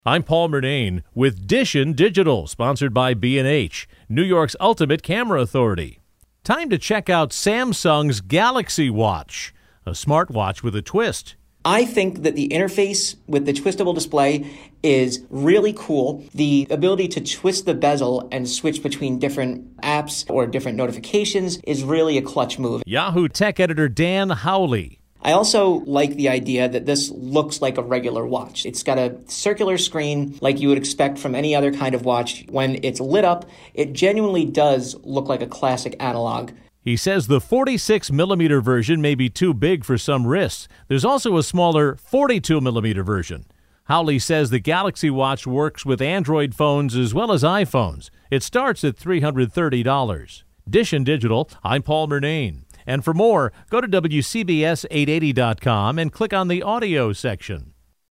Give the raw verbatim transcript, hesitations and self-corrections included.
I'm Paul Murnane with Dishin Digital, sponsored by B and H, New York's ultimate camera authority. Time to check out Samsung's Galaxy Watch, a smartwatch with a twist. I think that the interface with the twistable display is really cool. The ability to twist the bezel and switch between different apps or different notifications is really a clutch move. Yahoo Tech editor Dan Howley. I also like the idea that this looks like a regular watch. It's got a circular screen like you would expect from any other kind of watch. When it's lit up, it genuinely does look like a classic analog. He says the forty-six millimeter version may be too big for some wrists. There's also a smaller forty-two millimeter version. Howley says the Galaxy Watch works with Android phones as well as iPhones. It starts at three hundred thirty dollars. Dishin Digital, I'm Paul Murnane. And for more, go to W C B S eight eighty dot com and click on the audio section.